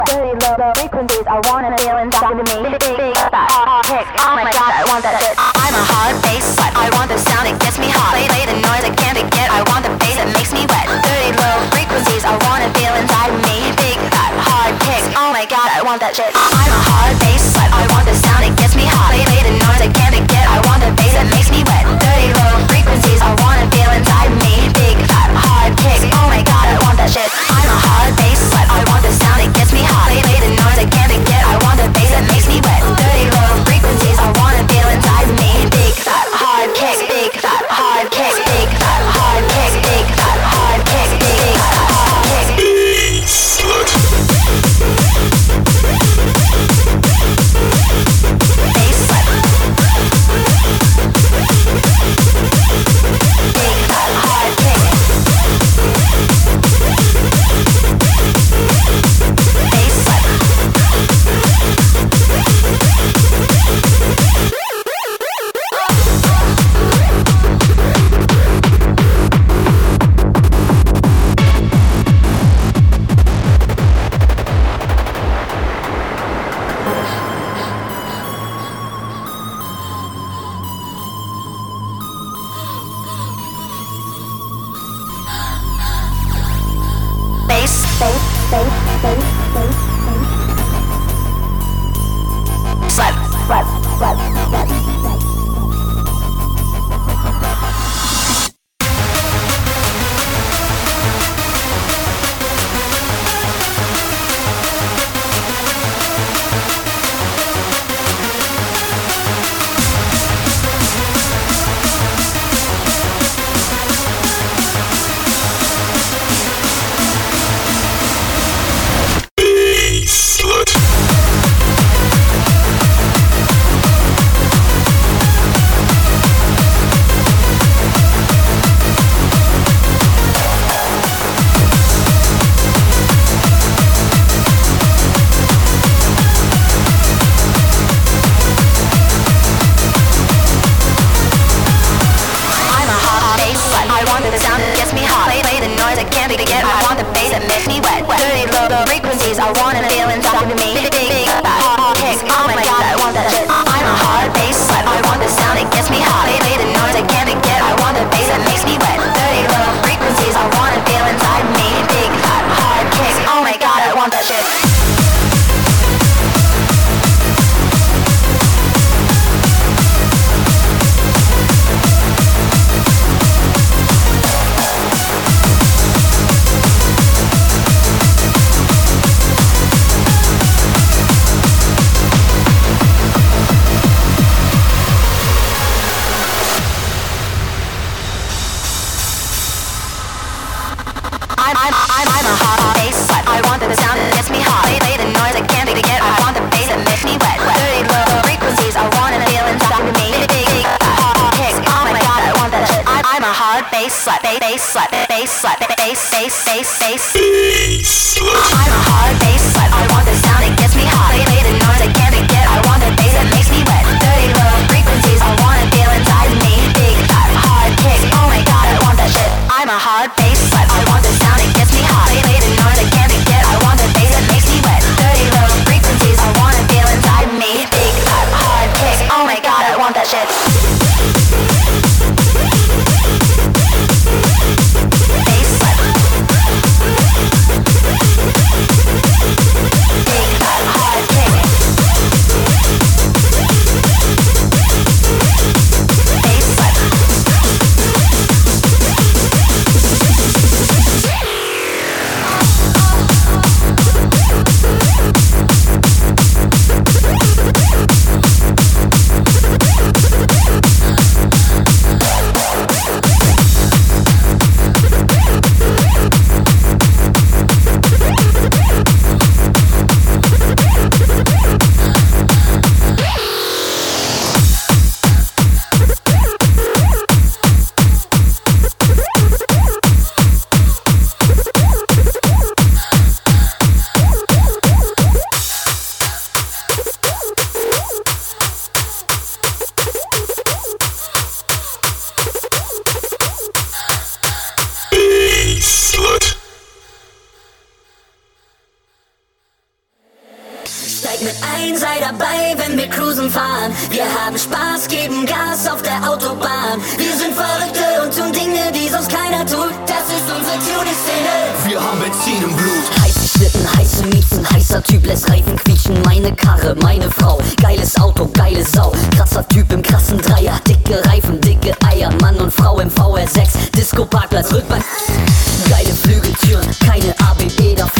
Dirty low frequencies, I wanna feel inside of me. Big fat hot kick, oh my god, I want that shit. I'm a hard bass slut, I want the sound, it gets me hot. Play the noise, I can't forget, I want the bass, it makes me wet. Dirty low frequencies, I wanna feel inside of me. Big fat hard kick, oh my god, I want that shit. I'm a hard bass slut, I want the sound, it gets me hot. Play the noise, I can't forget, I want the bass, it makes me wet. Dirty low frequencies, I wanna feel inside of me. Big fat hard kick, oh my god, I want that shit. I'm a hard bass slut, I want the sound, it gets me hot. Play the noise, I can't forget, I want the bass, it makes me wet. Dirty low frequencies, I wanna feel inside of me. Big fat hard kick, big fat hard kick, big fat hard kick, big fat hard kick, big fat hard kick. Slut. Bass slut. Big fat hard kick. Bass slut. Steigt mit ein, sei dabei, wenn wir cruisen fahren. Wir haben Spaß, geben Gas auf der Autobahn. Wir sind Verrückte und tun Dinge, die sonst keiner tut. Das ist unsere Tuning-Szene. Wir haben Benzin im Blut. Heiße Schlitten, heiße Miezen, heißer Typ lässt Reifen quietschen. Meine Karre, meine Frau, geiles Auto, geile Sau. Krasser Typ im krassen Dreier, dicke Reifen, dicke Eier. Mann und Frau im VR6, Disco-Parkplatz, Rückbank. Geile Flügeltüren, keine ABB dafür.